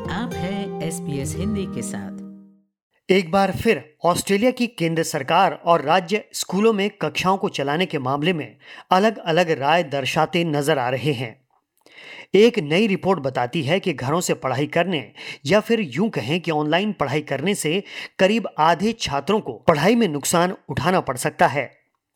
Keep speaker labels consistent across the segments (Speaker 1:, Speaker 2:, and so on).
Speaker 1: आप हैं SBS हिंदी के साथ।
Speaker 2: एक बार फिर ऑस्ट्रेलिया की केंद्र सरकार और राज्य स्कूलों में कक्षाओं को चलाने के मामले में अलग अलग राय दर्शाते नजर आ रहे हैं। एक नई रिपोर्ट बताती है कि घरों से पढ़ाई करने या फिर यूं कहें कि ऑनलाइन पढ़ाई करने से करीब आधे छात्रों को पढ़ाई में नुकसान उठाना पड़ सकता है।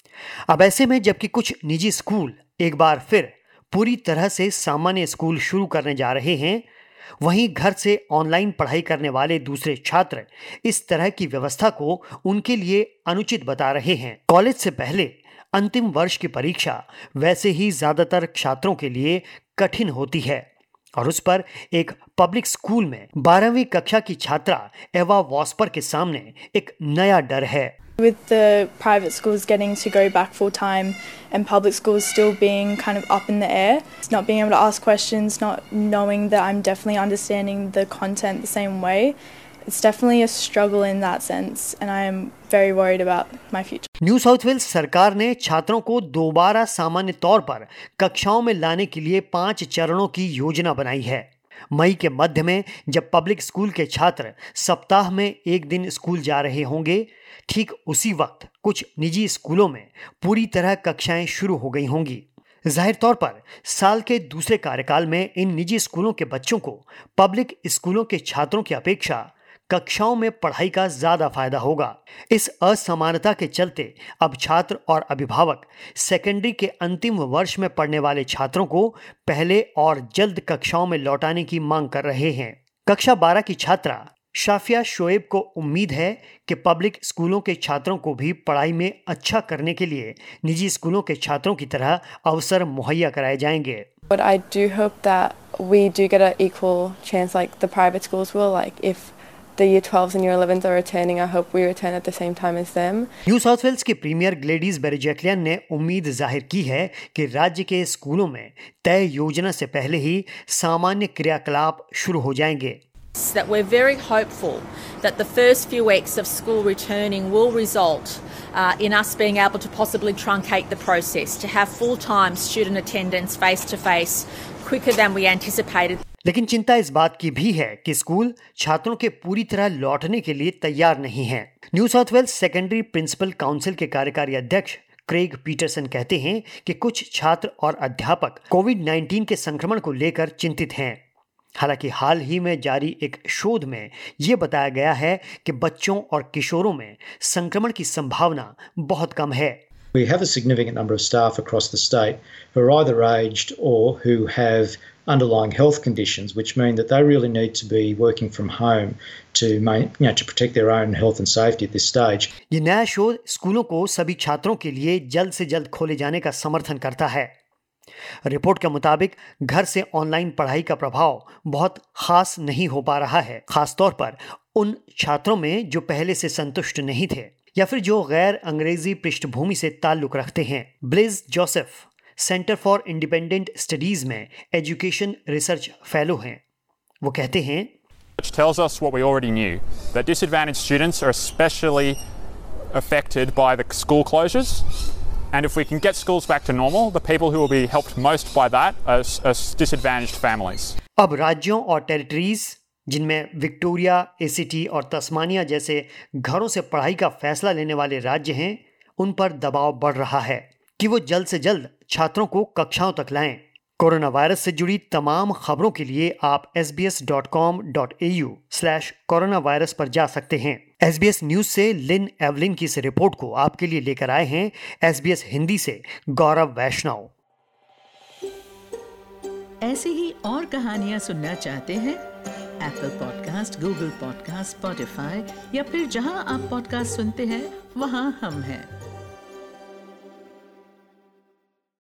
Speaker 2: अब ऐसे में जबकि कुछ निजी स्कूल एक बार फिर पूरी तरह से सामान्य स्कूल शुरू करने जा रहे हैं, वहीं घर से ऑनलाइन पढ़ाई करने वाले दूसरे छात्र इस तरह की व्यवस्था को उनके लिए अनुचित बता रहे हैं। कॉलेज से पहले अंतिम वर्ष की परीक्षा वैसे ही ज्यादातर छात्रों के लिए कठिन होती है और उस पर एक पब्लिक स्कूल में 12वीं कक्षा की छात्रा एवा वॉस्पर के सामने एक नया डर है।
Speaker 3: With the private schools getting to go back full time and public schools still being kind of up in the air, not being able to ask questions, not knowing that I'm definitely understanding the content the same way, it's definitely a struggle in that sense and I am very worried about my future.
Speaker 2: New South Wales सरकार ने छात्रों को दोबारा सामान्य तौर पर कक्षाओं में लाने के लिए 5 चरणों की योजना बनाई है। मई के मध्य में जब पब्लिक स्कूल के छात्र सप्ताह में एक दिन स्कूल जा रहे होंगे, ठीक उसी वक्त कुछ निजी स्कूलों में पूरी तरह कक्षाएं शुरू हो गई होंगी। जाहिर तौर पर साल के दूसरे कार्यकाल में इन निजी स्कूलों के बच्चों को पब्लिक स्कूलों के छात्रों की अपेक्षा कक्षाओं में पढ़ाई का ज्यादा फायदा होगा। इस असमानता के चलते अब छात्र और अभिभावक सेकेंडरी के अंतिम वर्ष में पढ़ने वाले छात्रों को पहले और जल्द कक्षाओं में लौटाने की मांग कर रहे हैं। कक्षा 12 की छात्रा शाफिया शोएब को उम्मीद है कि पब्लिक स्कूलों के छात्रों को भी पढ़ाई में अच्छा करने के लिए निजी स्कूलों के छात्रों की तरह अवसर मुहैया कराए जाएंगे।
Speaker 4: But I do hope that we do get an equal chance like the private schools will. Like if the year 12s and year 11s are returning, I hope we return at the same time as them.
Speaker 2: New South Wales के premier Gladys Berejiklian ने उम्मीद जाहिर की है कि राज्य के स्कूलों में तय योजना से पहले ही सामान्य क्रियाकलाप शुरू हो जाएंगे।
Speaker 5: That we're very hopeful that the first few weeks of school returning will result in us being able to possibly truncate the process, to have full-time student attendance face-to-face quicker than we anticipated.
Speaker 2: लेकिन चिंता इस बात की भी है कि school छात्रों के पूरी तरह लौटने के लिए तैयार नहीं है। New South Wales Secondary Principal Council के कार्यकारी अध्यक्ष क्रेग पीटरसन कहते हैं कि कुछ छात्र और अध्यापक कोविड-19 के संक्रमण को लेकर चिंतित हैं। हालांकि हाल ही में जारी एक शोध में यह बताया गया है कि बच्चों और किशोरों में संक्रमण की संभावना बहुत कम है।
Speaker 6: We have a significant number of staff across the state who are either aged or who have underlying health conditions, which mean that they really need to be working from home to protect their own health and safety at this stage.
Speaker 2: ये नया शोध स्कूलों को सभी छात्रों के लिए जल्द से जल्द खोले जाने का समर्थन करता है। रिपोर्ट के मुताबिक घर से ऑनलाइन पढ़ाई का प्रभाव बहुत खास नहीं हो पा रहा है, खासतौर पर उन छात्रों में जो पहले से संतुष्ट नहीं थे या फिर जो गैर अंग्रेजी पृष्ठभूमि से ताल्लुक रखते हैं। Blaise Joseph Centre for Independent Studies में एजुकेशन रिसर्च फेलो हैं। वो कहते हैं,
Speaker 7: Which tells us what we already knew, that disadvantaged students are especially affected by the school closures. And if we can get schools back to normal, the people who will be helped most by that are disadvantaged families.
Speaker 2: अब राज्यों और territories जिनमें Victoria, ACT और Tasmania जैसे घरों से पढ़ाई का फैसला लेने वाले राज्य हैं, उन पर दबाव बढ़ रहा है कि वो जल्द से जल्द छात्रों को कक्षाओं तक लाएं। कोरोना वायरस से जुड़ी तमाम खबरों के लिए आप sbs.com.au/coronavirus पर जा सकते हैं। SBS न्यूज से लिन एवलिन की इस रिपोर्ट को आपके लिए लेकर आए हैं SBS हिंदी से गौरव वैष्णव।
Speaker 1: ऐसी ही और कहानियां सुनना चाहते हैं? Apple podcast, Google podcast, Spotify या फिर जहां आप पॉडकास्ट सुनते हैं वहां हम हैं।